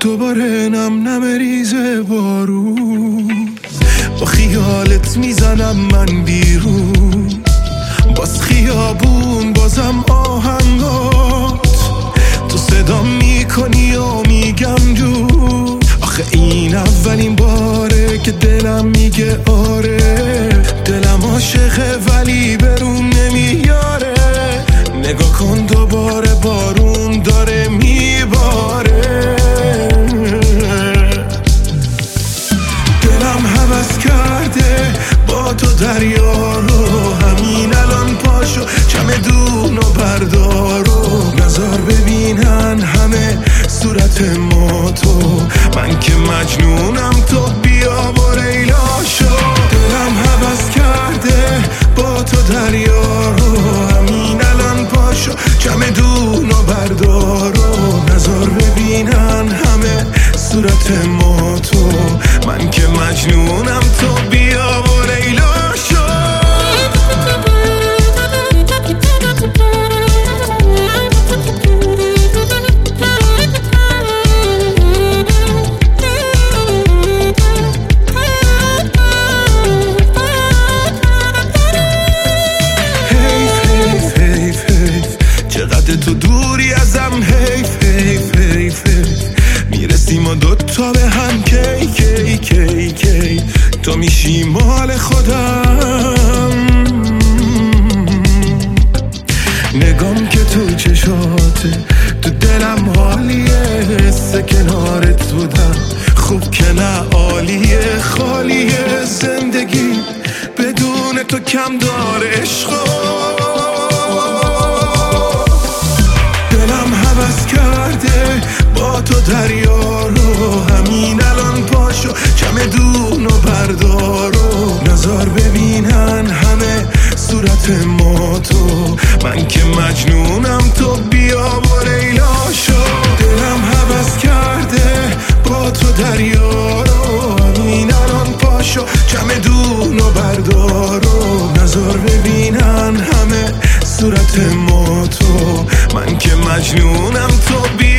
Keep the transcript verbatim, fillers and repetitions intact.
دوباره نم نم ریزه بارون، با خیالت میزنم من بیرون، باز خیابون بازم آهنگات، تو صدا میکنی و میگم جون. آخه این اولین باره که دلم میگه آره، دلم عاشقه ولی برون نمیاره. نگاه کن دوباره بارون داره میباره، دلم هوس کرده با تو دریا رو، همین الان پاشو چمدون و بردار و نظر ببینن همه صورت ما تو. من که مجنونم تو بیا و لیلا شو. دلم هوس کرده با تو دریا رو، همین الان پاشو چمدون و بردار و نظر ببینن همه صورت ما تو. من که مجنونم تو بیا و لیلا شو. چقدر تو دوری ازم، حیف حیف حیف حیف. میرسیم و دوتا به هم کی کی کی کی، تو میشی مال خودم. نگام که تو چشاته، تو دلم حالیه، حس کنارت بودم خوب که نه عالیه. خالیه زندگی بدون تو کم داره عشقا. دلم هوس کرده با تو دریا رو، همین الان پاشو چمدون و بردار و نظر ببینن همه صورت ما تو. من که مجنونم تو بیا و لیلا شو. دلم هوس کرده با تو دریا رو، همین الان پاشو چمدون و بردار و نظر ببینن همه صورت ما تو. من که مجنونم تو بیا